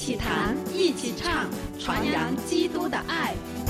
起弹，一起唱，传扬基督的爱。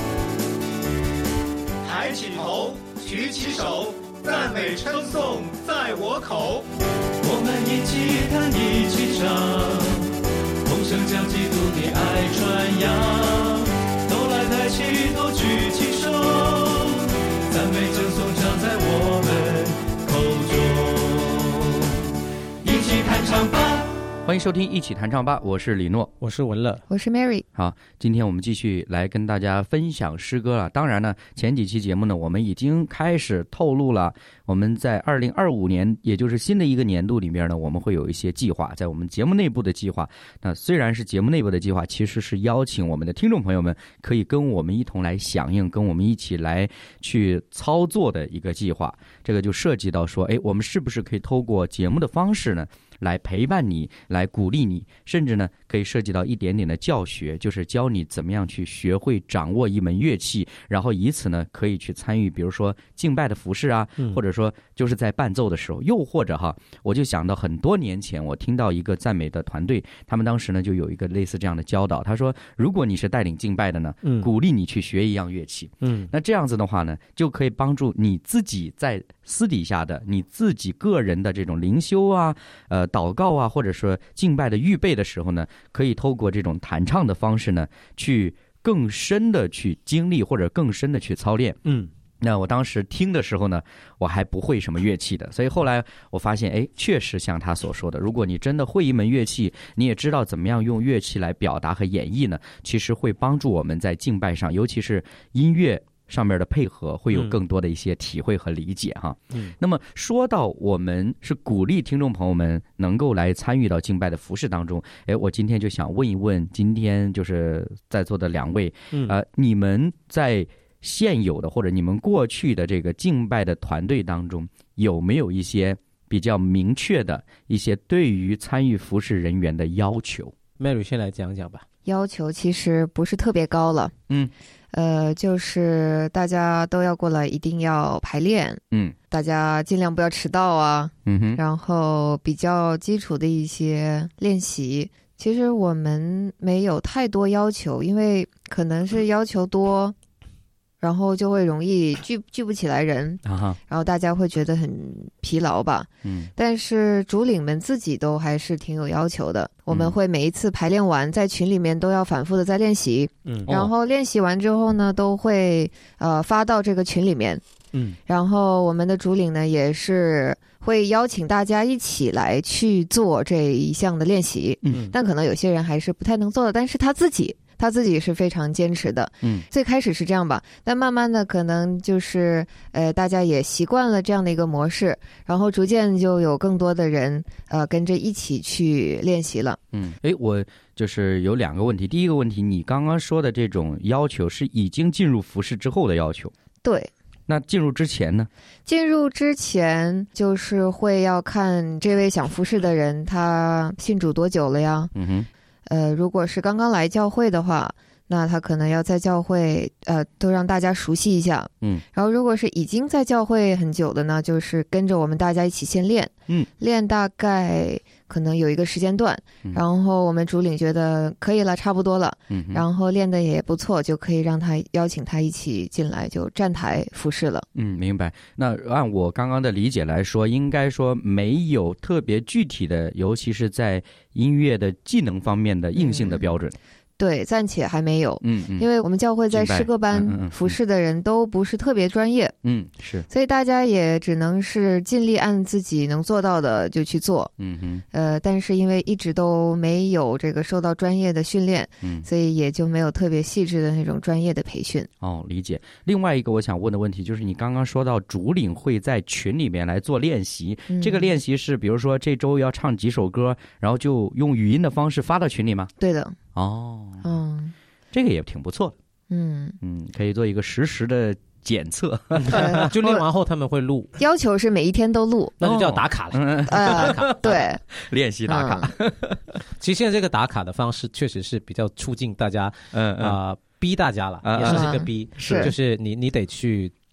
抬起头，举起手，赞美称颂在我口。 我们一起弹，一起唱，同声将基督的爱传扬。都来抬起头，举起手，赞美称颂常在我们口中。一起弹唱吧！ 欢迎收听一起弹唱吧，我是李诺， 我是文乐， 我是 Mary。 好，今天我们继续来跟大家分享诗歌了。当然呢，前几期节目呢，我们已经开始透露了，我们在2025年，也就是新的一个年度里面呢，我们会有一些计划，在我们节目内部的计划。那虽然是节目内部的计划，其实是邀请我们的听众朋友们可以跟我们一同来响应，跟我们一起来去操作的一个计划。这个就涉及到说，我们是不是可以透过节目的方式呢，来陪伴你，来鼓励你，甚至呢可以涉及到一点点的教学，就是教你怎么样去学会掌握一门乐器，然后以此呢可以去参与比如说敬拜的服事啊，或者说就是在伴奏的时候，又或者我就想到很多年前我听到一个赞美的团队，他们当时呢就有一个类似这样的教导，他说如果你是带领敬拜的呢，鼓励你去学一样乐器，那这样子的话呢就可以帮助你自己在私底下的你自己个人的这种灵修啊祷告啊，或者说敬拜的预备的时候呢，可以透过这种弹唱的方式呢，去更深的去经历或者更深的去操练。那我当时听的时候呢，我还不会什么乐器的，所以后来我发现，确实像他所说的，如果你真的会一门乐器，你也知道怎么样用乐器来表达和演绎呢，其实会帮助我们在敬拜上，尤其是音乐上面的配合会有更多的一些体会和理解哈。那么说到我们是鼓励听众朋友们能够来参与到敬拜的服事当中，我今天就想问一问今天就是在座的两位，你们在现有的或者你们过去的这个敬拜的团队当中，有没有一些比较明确的一些对于参与服事人员的要求？ Mary 先来讲讲吧。 要求其实不是特别高了，就是大家都要过来，一定要排练，大家尽量不要迟到啊，然后比较基础的一些练习，其实我们没有太多要求，因为可能是要求多，然后就会容易聚不起来人，然后大家会觉得很疲劳吧。但是主领们自己都还是挺有要求的，我们会每一次排练完，在群里面都要反复的在练习，然后练习完之后呢，都会发到这个群里面，然后我们的主领呢也是会邀请大家一起来去做这一项的练习，但可能有些人还是不太能做的，但是他自己是非常坚持的，最开始是这样吧，但慢慢的可能就是大家也习惯了这样的一个模式，然后逐渐就有更多的人跟着一起去练习了。 我就是有两个问题，第一个问题，你刚刚说的这种要求是已经进入服事之后的要求？对。那进入之前呢？进入之前就是会要看这位想服事的人他信主多久了呀，如果是刚刚来教会的话，那他可能要在教会都让大家熟悉一下，然后如果是已经在教会很久的呢，就是跟着我们大家一起先练，练大概可能有一个时间段，然后我们主领觉得可以了，差不多了，然后练的也不错，就可以让他邀请他一起进来就站台服事了。明白。那按我刚刚的理解来说，应该说没有特别具体的，尤其是在音乐的技能方面的硬性的标准。对，暂且还没有，因为我们教会在诗歌班服事的人都不是特别专业，是，所以大家也只能是尽力按自己能做到的就去做，但是因为一直都没有这个受到专业的训练，所以也就没有特别细致的那种专业的培训。理解。另外一个我想问的问题就是，你刚刚说到主领会在群里面来做练习，这个练习是比如说这周要唱几首歌，然后就用语音的方式发到群里吗？对的。这个也挺不错的，可以做一个实时的检测， 就练完后他们会录， 要求是每一天都录， 那就叫打卡了。 对， 练习打卡。 其实现在这个打卡的方式确实是比较促进大家逼大家了，也是这个逼，就是你得去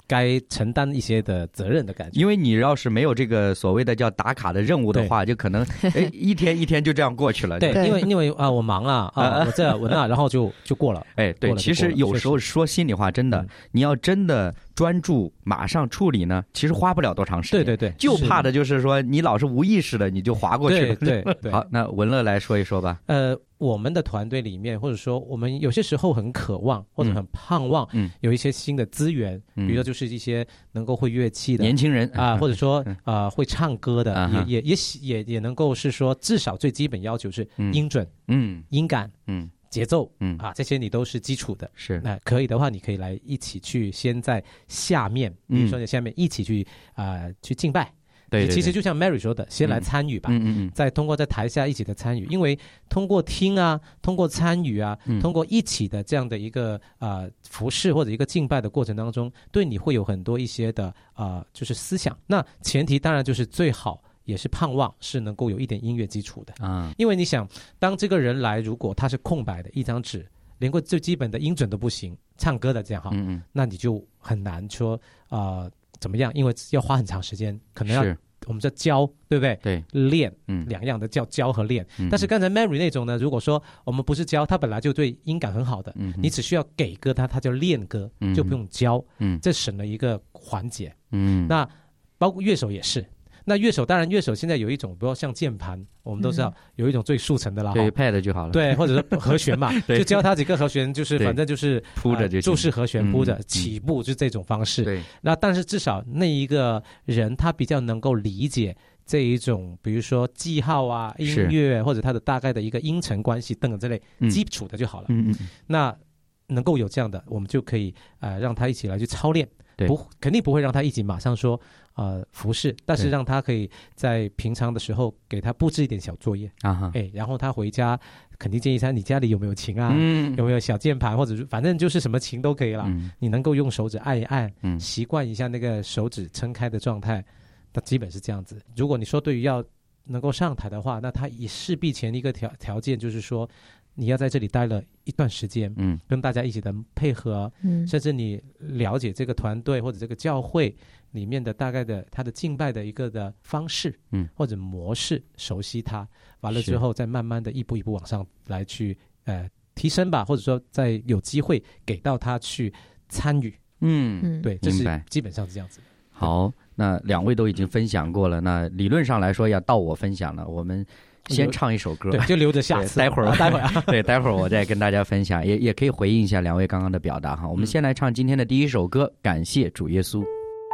该承担一些的责任的感觉。 因为你要是没有这个所谓的叫打卡的任务的话，就可能一天一天就这样过去了。 对，因为我忙啊我这我那，然后就过了。 对，其实有时候说心里话，真的，你要真的专注马上处理呢，其实花不了多长时间。 对， 就怕的就是说你老是无意识的你就划过去了。 对。 好，那文乐来说一说吧。 我们的团队里面，或者说我们有些时候很渴望或者很盼望有一些新的资源，比如说就是一些能够会乐器的年轻人或者说会唱歌的，也能够是说至少最基本要求是音准、音感、节奏这些你都是基础的。 是， 那可以的话，你可以来一起去先在下面，比如说在下面一起去敬拜。对，其实就像 Mary 说的，先来参与吧，再通过在台下一起的参与，因为通过听啊，通过参与啊，通过一起的这样的一个服侍或者一个敬拜的过程当中，对你会有很多一些的就是思想。那前提当然就是最好也是盼望是能够有一点音乐基础的因为你想，当这个人来，如果他是空白的一张纸，连个最基本的音准都不行，唱歌的这样那你就很难说怎么样，因为要花很长时间，可能要我们叫教，对不对？ 对， 练，两样的叫教和练。但是刚才 Mary 那种呢，如果说我们不是教，他本来就对音感很好的，你只需要给歌他叫练歌，就不用教，这省了一个环节。那包括乐手也是。那乐手当然，乐手现在有一种，比如像键盘，我们都知道有一种最速成的啦， 对 pad 就好了， 对，或者是和弦嘛，就教他几个和弦，就是反正就是铺着就注释和弦铺着起步，就这种方式。 对， 那但是至少那一个人他比较能够理解这一种，比如说记号啊、音乐或者它的大概的一个音程关系等等这类基础的就好了。那能够有这样的，我们就可以让他一起来去操练。肯定不会让他一起马上说服侍，但是让他可以在平常的时候给他布置一点小作业然后他回家肯定建议他，你家里有没有琴啊，有没有小键盘，或者反正就是什么琴都可以了，你能够用手指按一按，习惯一下那个手指撑开的状态，那基本是这样子。如果你说对于要能够上台的话，那他也势必前一个条件就是说你要在这里待了一段时间，跟大家一起的配合，甚至你了解这个团队或者这个教会里面的大概的他的敬拜的一个的方式，或者模式，熟悉它，完了之后再慢慢的一步一步往上来去提升吧，或者说再有机会给到他去参与。对，这是基本上是这样子。 好，那两位都已经分享过了，那理论上来说要到我分享了，我们先唱一首歌， 对，就留着下次， 待会儿对，待会儿我再跟大家分享，也可以回应一下两位刚刚的表达哈。我们先来唱今天的第一首歌，感谢主耶稣。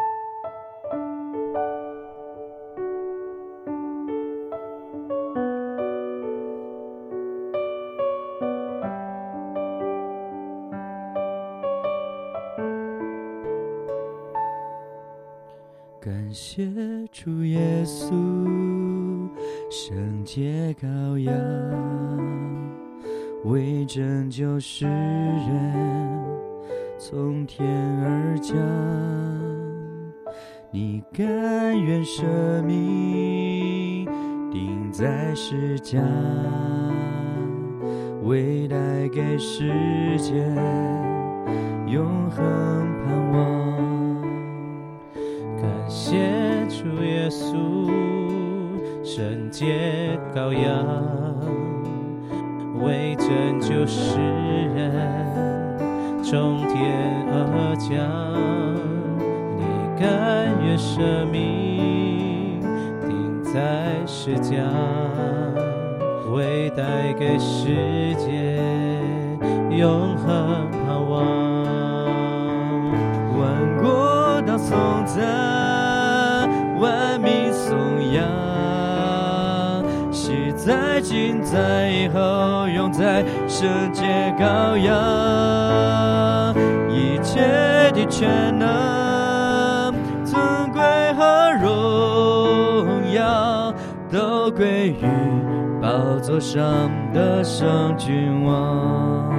感谢主耶稣，圣洁羔羊，为拯救世人从天而降，你甘愿舍命钉在十架，为带给世界永恒盼望。 感谢主耶稣，圣洁羔羊，为拯救世人从天而降，你甘愿舍命钉在十架，为带给世界永恒盼望。 万国当颂赞，万民颂扬，昔在今在以后永在圣洁羔羊，一切的全能尊贵和荣耀都归于宝座上的圣君王。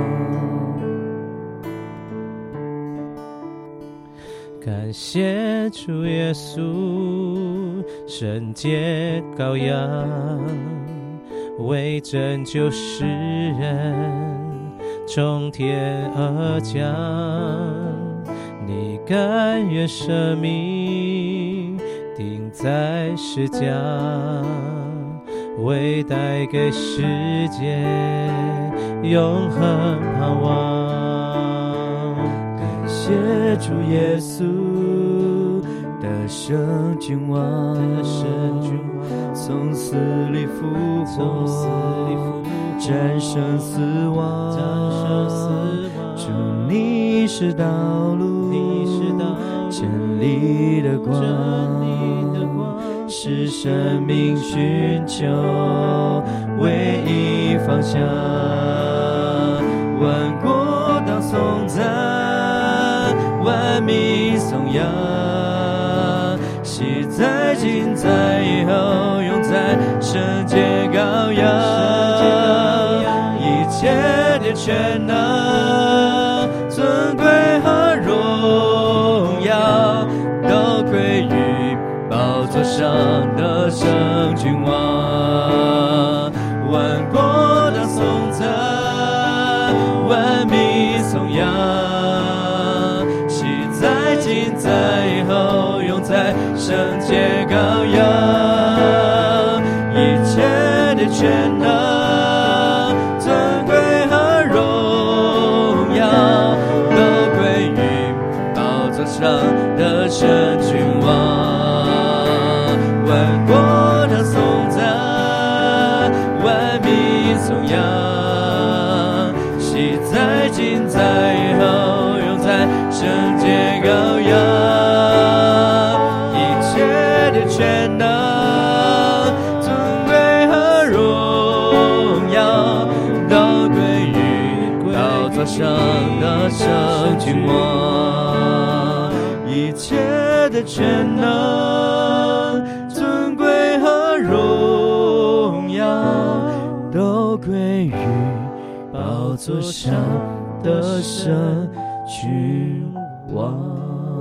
感谢主耶稣，圣洁羔羊，为拯救世人从天而降， 你甘愿生命钉在十架，为带给世界永恒盼望。 感谢主耶稣的圣君王，从死里复活，战胜死亡。主你是道路，真理的光，是生命寻求唯一方向。万国当颂赞，万民颂扬，昔在今在以后永在圣洁羔羊。一切的权能尊贵和荣耀都归于宝座上的圣君王。万国当颂赞，万民颂扬，昔在今在以后永在圣洁羔羊。一切的权能尊贵和荣耀都归于宝座上的圣君王。万国的颂赞，万民颂扬，昔在今在以后永在圣洁羔羊。一切的权能尊贵和荣耀都归于宝座上的圣君王。一切的权能尊贵和荣耀都归于宝座上的圣君王。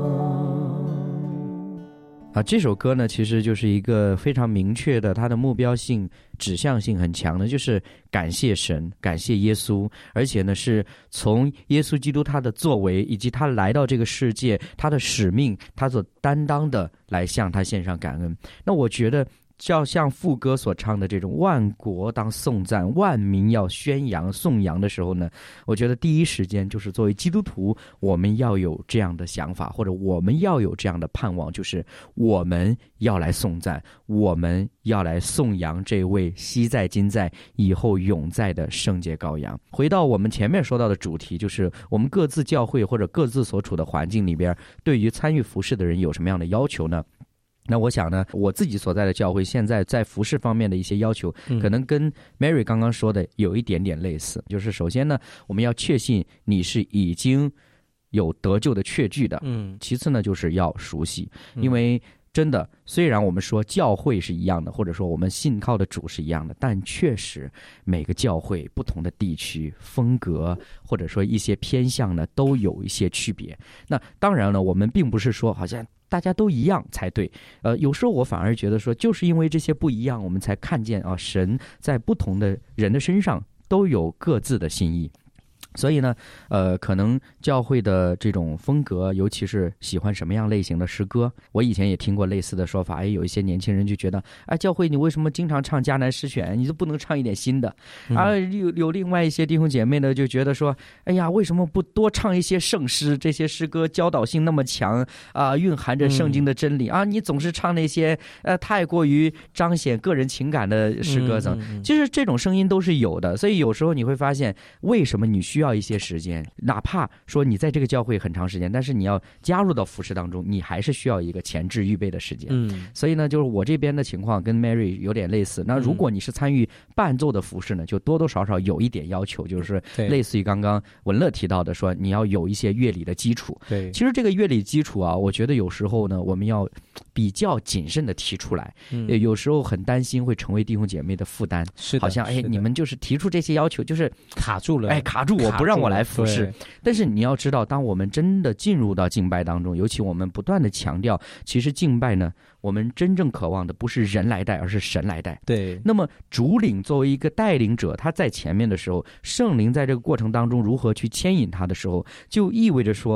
这首歌呢其实就是一个非常明确的，它的目标性指向性很强的，就是感谢神，感谢耶稣，而且呢是从耶稣基督他的作为以及他来到这个世界他的使命他所担当的来向他献上感恩。那我觉得就像副歌所唱的这种万国当颂赞，万民要宣扬颂扬的时候呢，我觉得第一时间就是作为基督徒我们要有这样的想法，或者我们要有这样的盼望，就是我们要来颂赞，我们要来颂扬这位昔在今在以后永在的圣洁羔羊。回到我们前面说到的主题，就是我们各自教会或者各自所处的环境里边对于参与服事的人有什么样的要求呢？那我想呢，我自己所在的教会现在在服事方面的一些要求可能跟 Mary 刚刚说的有一点点类似，就是首先呢我们要确信你是已经有得救的确据的，其次呢就是要熟悉，因为真的虽然我们说教会是一样的，或者说我们信靠的主是一样的，但确实每个教会不同的地区风格或者说一些偏向呢都有一些区别。那当然了，我们并不是说好像大家都一样才对，有时候我反而觉得说就是因为这些不一样，我们才看见神在不同的人的身上都有各自的心意。所以呢可能教会的这种风格，尤其是喜欢什么样类型的诗歌，我以前也听过类似的说法，有一些年轻人就觉得教会你为什么经常唱迦南诗选，你就不能唱一点新的有另外一些弟兄姐妹呢就觉得说为什么不多唱一些圣诗，这些诗歌教导性那么强蕴含着圣经的真理你总是唱那些太过于彰显个人情感的诗歌其实这种声音都是有的。所以有时候你会发现为什么你需要一些时间，哪怕说你在这个教会很长时间，但是你要加入到服事当中，你还是需要一个前置预备的时间。所以呢就是我这边的情况跟 Mary 有点类似。那如果你是参与伴奏的服事呢，就多多少少有一点要求，就是类似于刚刚文乐提到的，说你要有一些乐理的基础。对，其实这个乐理基础我觉得有时候呢我们要比较谨慎的提出来，有时候很担心会成为弟兄姐妹的负担，是的，好像你们就是提出这些要求就是卡住了，卡住我不让我来服事。但是你要知道，当我们真的进入到敬拜当中，尤其我们不断的强调，其实敬拜呢我们真正渴望的不是人来带，而是神来带。对，那么主领作为一个带领者，他在前面的时候，圣灵在这个过程当中如何去牵引他的时候，就意味着说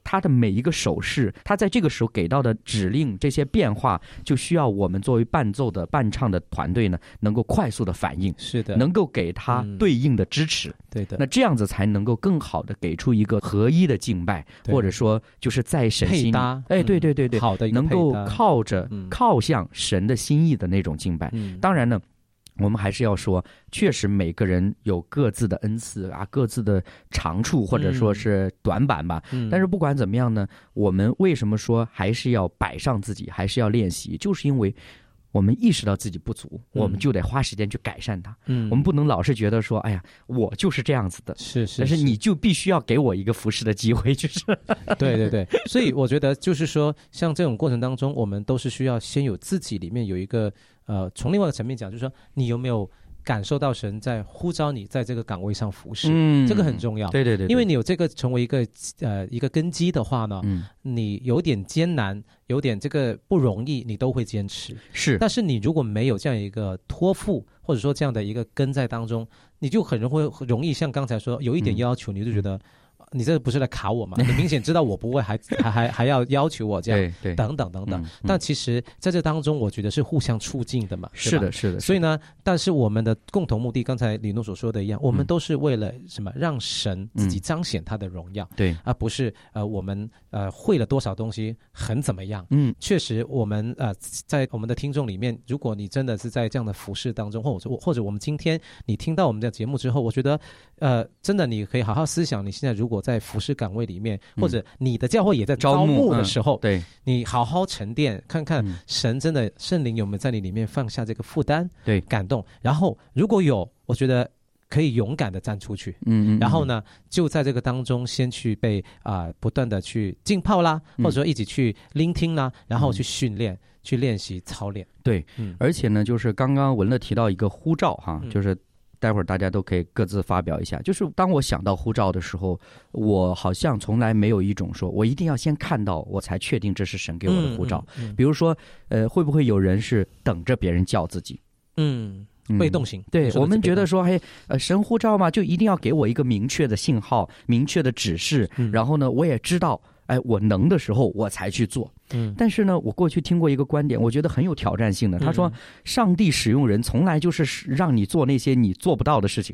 他的每一个手势，他在这个时候给到的指令，这些变化就需要我们作为伴奏的伴唱的团队呢，能够快速的反应， 是的， 能够给他对应的支持， 对的。 那这样子才能够更好的给出一个合一的敬拜，或者说就是在神心里， 配搭， 对对对对， 好的一个配搭， 能够靠向神的心意的那种敬拜。当然呢，我们还是要说，确实每个人有各自的恩赐啊，各自的长处或者说是短板吧。但是不管怎么样呢，我们为什么说还是要摆上自己，还是要练习，就是因为我们意识到自己不足，我们就得花时间去改善它。我们不能老是觉得说，哎呀，我就是这样子的，但是你就必须要给我一个服侍的机会，就是对对对。所以我觉得就是说，像这种过程当中，我们都是需要先有自己里面有一个从另外一个层面讲，就是说你有没有感受到神在呼召你在这个岗位上服侍，这个很重要。 对对 对， 因为你有这个成为一个根基的话呢，你有点艰难，有点这个不容易，你都会坚持。是，但是你如果没有这样一个托付，或者说这样的一个根在当中，你就很容易像刚才说有一点要求，你就觉得你这不是来卡我吗？你明显知道我不会，还要要求我这样，对，等等等等。但其实在这当中，我觉得是互相促进的嘛。是的，是的。所以呢，但是我们的共同目的，刚才李诺所说的一样，我们都是为了什么？让神自己彰显他的荣耀，对，而不是我们会了多少东西很怎么样。确实，我们在我们的听众里面，如果你真的是在这样的服事当中，或者我们今天你听到我们的节目之后，我觉得真的你可以好好思想，你现在如果在服事岗位里面，或者你的教会也在招募的时候，对，你好好沉淀，看看神真的圣灵有没有在你里面放下这个负担，对，感动。然后如果有，我觉得可以勇敢的站出去，然后呢，就在这个当中先去被不断的去浸泡啦，或者说一起去聆听啦，然后去训练、去练习、操练。对， 而且呢，就是刚刚文乐提到一个呼召哈，就是待会儿大家都可以各自发表一下。就是当我想到呼召的时候，我好像从来没有一种说我一定要先看到我才确定这是神给我的呼召。比如说，会不会有人是等着别人叫自己？ 被动型。 对，我们觉得说，神呼召嘛，就一定要给我一个明确的信号、明确的指示，然后呢，我也知道，我能的时候我才去做。但是呢，我过去听过一个观点，我觉得很有挑战性的。他说，上帝使用人从来就是让你做那些你做不到的事情。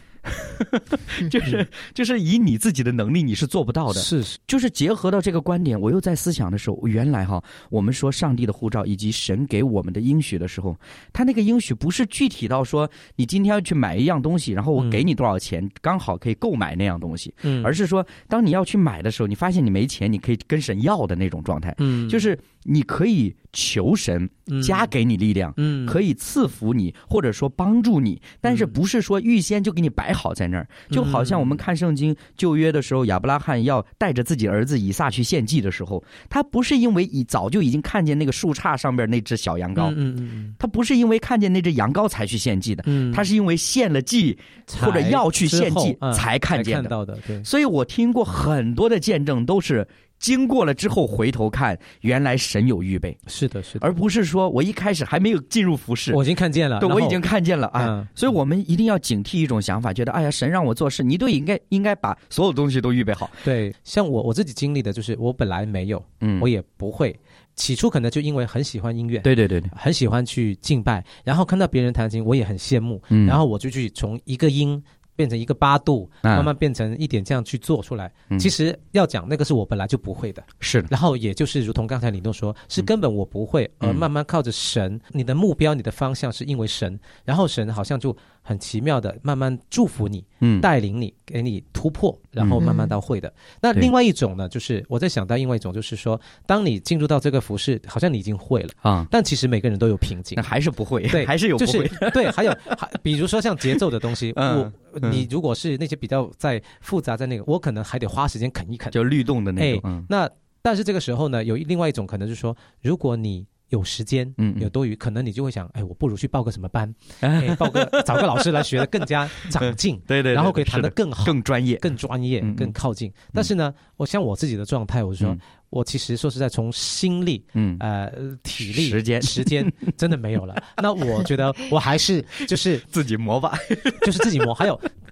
就是以你自己的能力你是做不到的。是，就是结合到这个观点，我又在思想的时候，原来我们说上帝的呼召以及神给我们的应许的时候，他那个应许不是具体到说你今天要去买一样东西，然后我给你多少钱，刚好可以购买那样东西，而是说当你要去买的时候，你发现你没钱，你可以跟神要的那种状态。就是你可以求神加给你力量，可以赐福你，或者说帮助你，但是不是说预先就给你摆好在那儿。就好像我们看圣经旧约的时候，亚伯拉罕要带着自己儿子以撒去献祭的时候，他不是因为早就已经看见那个树杈上边那只小羊羔，他不是因为看见那只羊羔才去献祭的，他是因为献了祭或者要去献祭才看见的。所以我听过很多的见证都是经过了之后回头看，原来神有预备。是的，是的，而不是说我一开始还没有进入服事， 我已经看见了， 对，我已经看见了所以我们一定要警惕一种想法，觉得哎呀，神让我做事，你都应该把所有东西都预备好。 对，像我自己经历的就是，我本来没有，我也不会。起初可能就因为很喜欢音乐，对，很喜欢去敬拜，然后看到别人弹琴，我也很羡慕，然后我就去从一个音变成一个8度，慢慢变成一点这样去做出来。其实要讲那个是我本来就不会的，是的。然后也就是如同刚才李诺说，是根本我不会，而慢慢靠着神，你的目标、你的方向是因为神，然后神好像就很奇妙的慢慢祝福你，带领你，给你突破，然后慢慢到会的。那另外一种呢，就是我在想到另外一种，就是说，当你进入到这个服事，好像你已经会了但其实每个人都有瓶颈， 那还是不会， 对， 还是有不会， 对，还有比如说像节奏的东西，你如果是那些比较在复杂在那个，我可能还得花时间啃一啃， 就律动的那种。 那但是这个时候呢，有另外一种可能就是说，如果你有时间，有多余，可能你就会想，我不如去报个什么班，找个老师来学得更加长进，对，然后可以弹得更好、更专业、更靠近。但是呢，我自己的状态，我说，我其实说实在，从心力、体力、时间真的没有了。那我觉得我还是就是自己磨吧， 就是自己磨。还有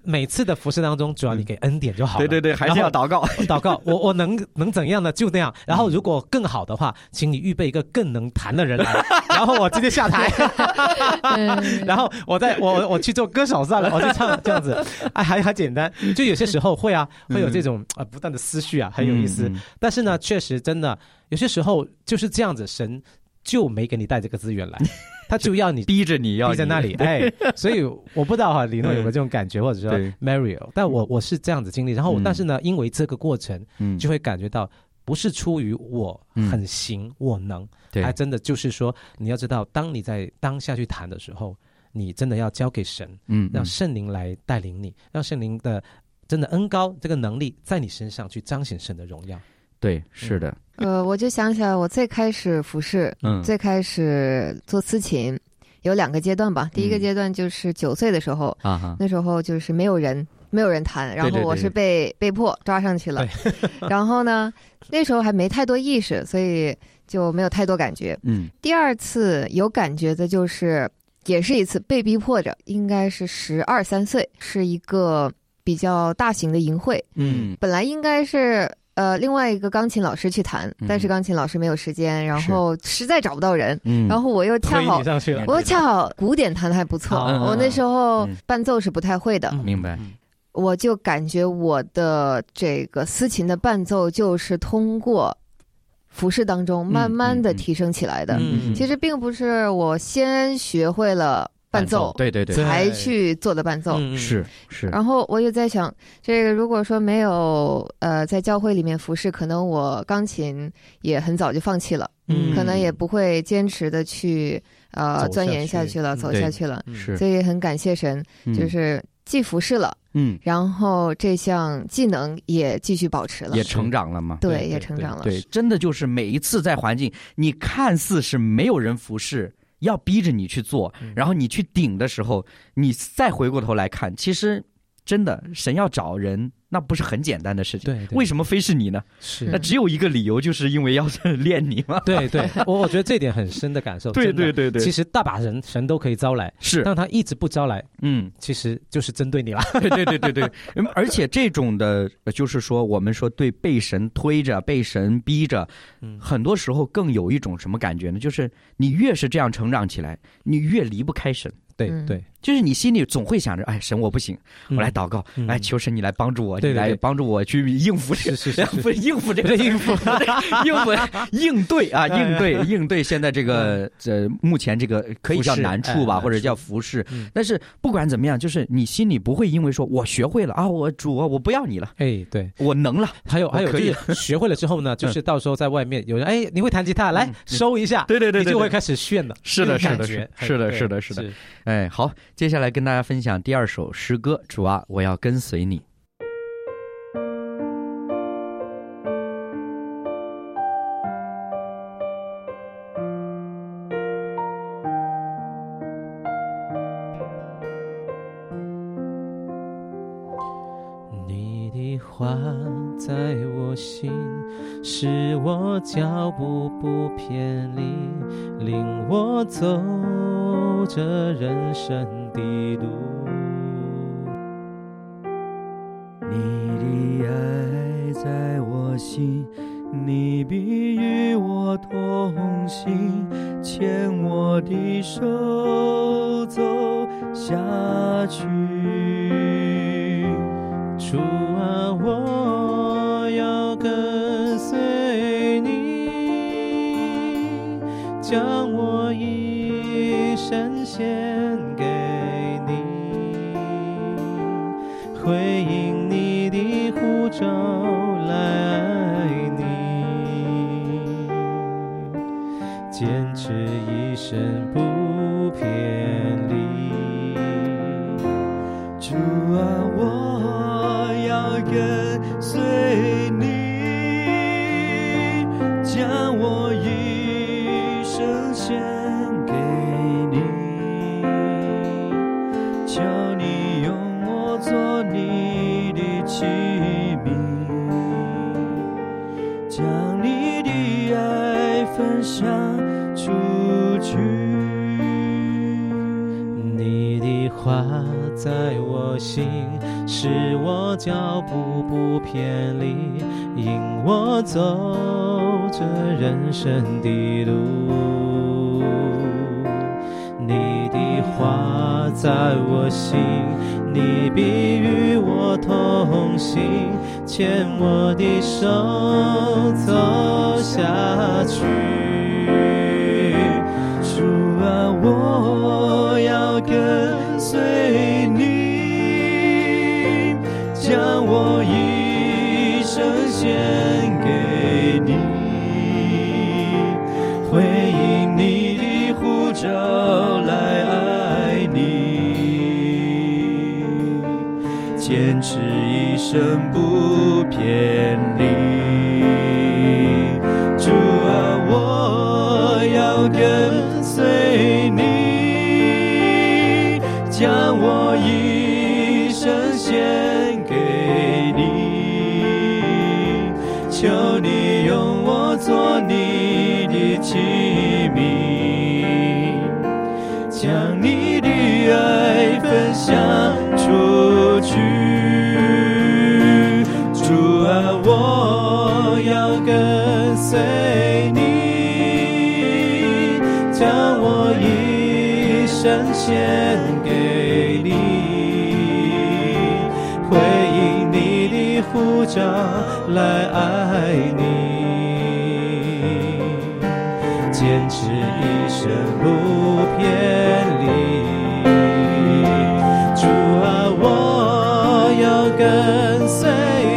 每次的服事当中，主要你给恩典就好了。 对对对，还是要祷告， 祷告。我能怎样的就那样。然后如果更好的话，请你预备一个更能弹的人来，然后我直接下台，然后我去做歌手算了，我去唱这样子，还简单。就有些时候会有这种不断的思绪很有意思。但是呢，确实真的有些时候就是这样子，神就没给你带这个资源来。他就要你逼着你要逼在那里，所以我不知道李诺有没有这种感觉，或者说 Mario， 但我是这样子经历。然后但是呢，因为这个过程，就会感觉到不是出于我很行，我能，还真的就是说，你要知道，当你在当下去谈的时候，你真的要交给神，让圣灵来带领你，让圣灵的真的恩膏这个能力在你身上去彰显神的荣耀。 对，是的。 我就想起来我最开始服侍，最开始做司琴，有2个阶段吧。第一个阶段就是9岁的时候，那时候就是没有人弹，然后我是被迫抓上去了。然后呢，那时候还没太多意识，所以就没有太多感觉。第2次有感觉的就是也是一次被逼迫着，应该是12、13岁，是一个比较大型的营会。本来应该是另外一个钢琴老师去弹，但是钢琴老师没有时间，然后实在找不到人，然后我又恰好古典弹得还不错，我那时候伴奏是不太会的， 明白。 我就感觉我的这个司琴的伴奏就是通过服饰当中慢慢的提升起来的，其实并不是我先学会了伴奏， 对才去做的伴奏， 是。 然后我就在想，这个如果说没有在教会里面服侍，可能我钢琴也很早就放弃了，可能也不会坚持的去钻研下去了，走下去了。所以很感谢神，就是既服侍了，然后这项技能也继续保持了， 也成长了嘛。 对，也成长了。 对，真的就是每一次在环境，你看似是没有人服侍，要逼着你去做，然后你去顶的时候，你再回过头来看，其实真的神要找人，那不是很简单的事情。 对， 为什么非是你呢？那只有一个理由，就是因为要练你嘛。 对，我觉得这点很深的感受。对，其实大把人神都可以招来，但他一直不招来，其实就是针对你了。 对，而且这种的，就是说我们说对被神推着、被神逼着，很多时候更有一种什么感觉呢？就是你越是这样成长起来，你越离不开神。 对， 就是你心里总会想着，哎，神我不行，我来祷告，来求神你来帮助我，你来帮助我去应付这个，不是应付这个，应对现在这个目前这个可以叫难处吧，或者叫服侍。但是不管怎么样，就是你心里不会因为说我学会了啊，我主啊，我不要你了， 对， 我能了。 还有可以学会了之后呢，就是到时候在外面有人你会弹吉他，来收一下，对，你就会开始炫了。 是的。好，接下来跟大家分享第2首诗歌，主啊，我要跟随你。 你的话在我心，使我脚步不偏离，领我走这人生的路。 你的爱在我心，你必与我同行，牵我的手走下去。主啊，我要跟随你，将我一生献给你，回应你的呼召来爱你，坚持一生不偏离。主啊，我要跟随你，将我一生献给你，求你用我做你的器皿，将你的爱分享出去。你的话在我心，使我脚步不偏离，引我走这人生的路。你的话在我心，你必与我同行，牵我的手走下去。主啊，我要跟随你，将我一生献给你，回应你的呼召来爱你，坚持一生不偏离。主啊，我要跟随你，将我一生献给你，求你用我做你的器皿，将你的爱分享出去。主啊，我要跟随你，将我一生献给你，回应你的呼召来爱你，坚持一生不偏离。主啊，我要跟随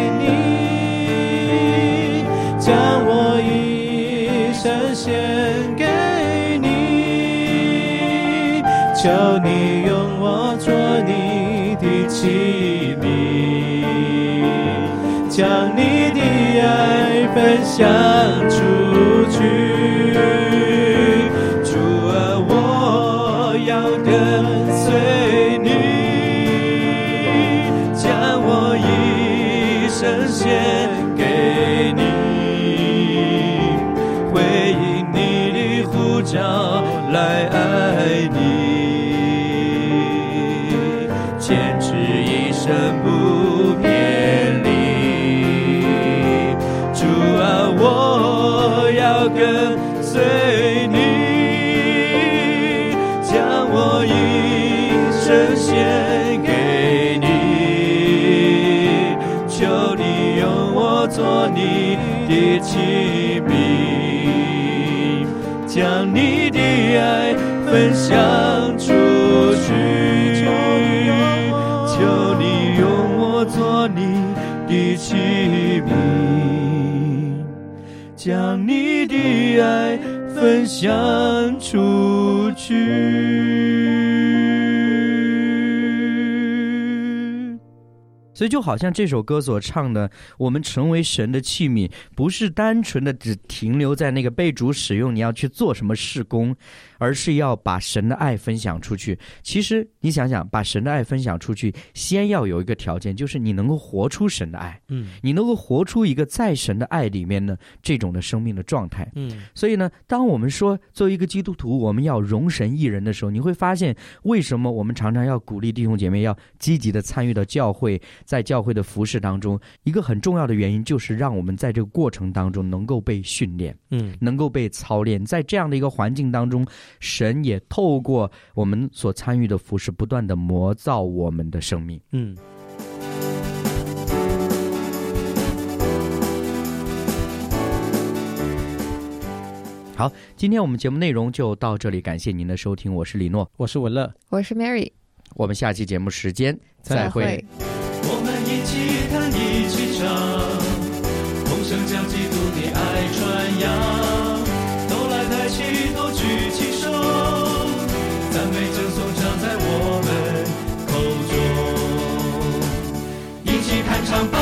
你，将我一生献给你，求你用我做你的器皿，将你的爱分享出去。主啊，我要跟随你，将我一生献给你，回应你的呼召来爱你，坚持一生不偏离。主啊，我要跟随你，将我一生献给你，求你用我做你的器皿，将你的爱分享出去，求你用我做你的器皿，将你的爱分享出去。 所以就好像这首歌所唱的，我们成为神的器皿，不是单纯的只停留在那个被主使用你要去做什么事工，而是要把神的爱分享出去。其实你想想，把神的爱分享出去，先要有一个条件，就是你能够活出神的爱，你能够活出一个在神的爱里面呢这种的生命的状态。所以呢，当我们说作为一个基督徒我们要容神益人的时候，你会发现为什么我们常常要鼓励弟兄姐妹要积极的参与到教会，在教会的服事当中，一个很重要的原因就是让我们在这个过程当中能够被训练，能够被操练。在这样的一个环境当中，神也透过我们所参与的服事不断的磨造我们的生命。好，今天我们节目内容就到这里，感谢您的收听，我是李诺， 我是文乐， 我是 Mary， 我们下期节目时间再会。 我们一起弹一起唱，同声将基督的爱传扬，都来抬起头举起手，赞美称颂常在我们口中，一起弹唱吧